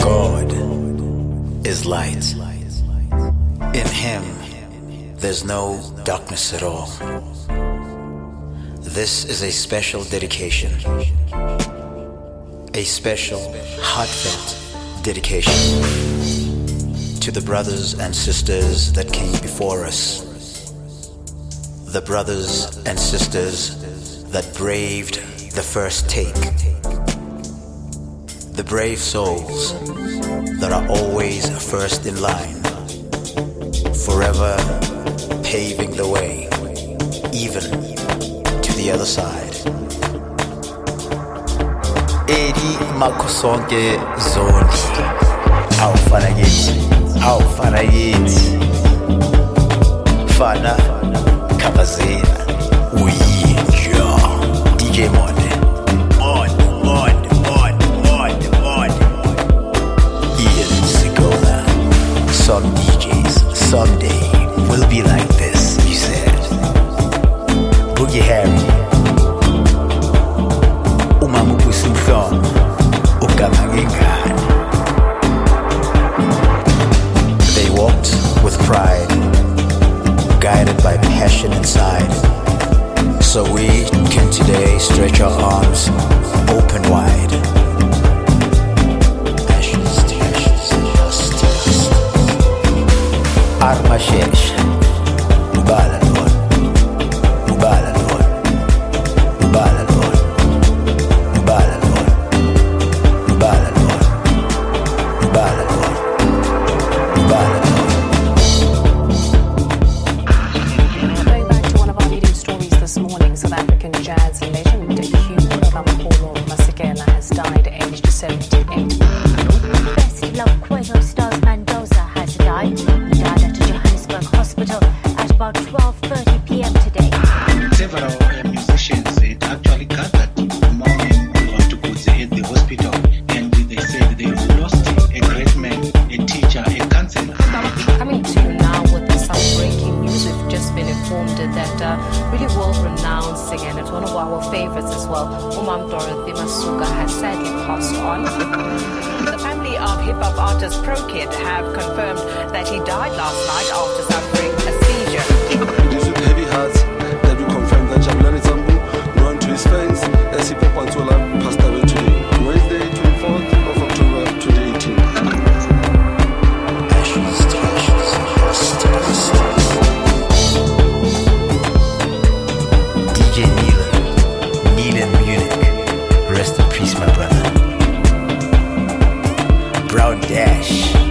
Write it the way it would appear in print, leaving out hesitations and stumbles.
God is light. In Him, there's no darkness at all. This is a special dedication, a special, heartfelt dedication to the brothers and sisters that came before us, the brothers and sisters that braved the first take, the brave souls that are always first in line, forever paving the way, even to the other side. Eri makosonke zondi, awufana yithi, fana kavazela, uyinja, DJ Monde. Some DJs someday will be like this, he said. Boogie Harry, Umamubu Sumfong, Ukamangengad. They walked with pride, guided by passion inside. So we can today stretch our arms open wide. Armashesh, Ubala Lord, Ubala Lord, Ubala Lord, Ubala Lord, Ubala Lord, Ubala Lord, Ubala Lord. Going back to one of our leading stories this morning, South African jazz legend Hugh Ramapolo Masekela has died aged 78. Best Love Quavo stars Mendoza has died. Hospital at about 12:30 p.m. today. Several musicians had actually gathered mourning Watukuze at the hospital, and they said they lost a great man, a teacher, a counselor. Coming to you now with some breaking news. We've just been informed that really world-renowned singer, and it's one of our favorites as well, Umam Dorothy Masuka, has sadly passed on. The family of hip-hop artist Pro Kid have confirmed that he died last night after suffering a seizure. It is with heavy hearts that we confirm that Jabulani Zambu, known to his fans as Hip Hop Antola, passed away today, Wednesday, 24th of October 2018. DJ Neil Munich, rest in peace, my brother. Brown Dash.